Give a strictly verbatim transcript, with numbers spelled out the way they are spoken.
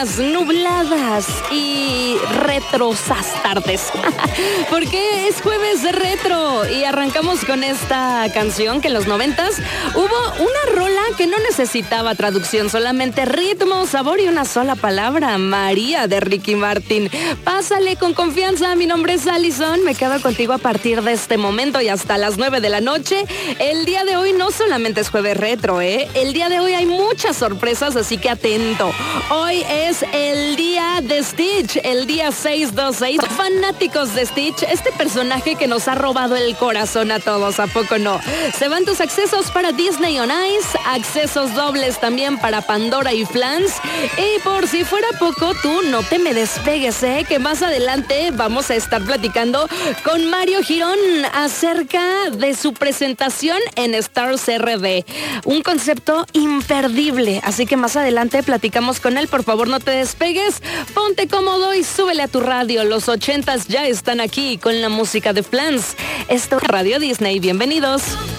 mañanas nubladas y retrosas tardes. Porque es jueves de retro y arrancamos con esta canción que en los noventas hubo una rola que no necesitaba traducción, solamente ritmo, sabor y una sola palabra, María de Ricky Martin. Pásale con confianza, mi nombre es Alison, me quedo contigo a partir de este momento y hasta las nueve de la noche. El día de hoy no solamente es jueves retro, ¿eh? El día de hoy hay muchas sorpresas, así que atento. Hoy es el día de Stitch, el día seiscientos veintiséis. Fanáticos de Stitch, este personaje que nos ha robado el corazón a todos, ¿a poco no? Se van tus accesos para Disney on Ice, accesos dobles también para Pandora y Flans. Y por si fuera poco, tú no te me despegues, ¿eh? Que más adelante vamos a estar platicando con Mario Girón acerca de su presentación en Stars R D. Un concepto imperdible, así que más adelante platicamos con él. Por favor, no te despegues, ponte cómodo y súbele a tu radio. Los ochentas ya están aquí con la música de Flans. Esto es Radio Disney, bienvenidos.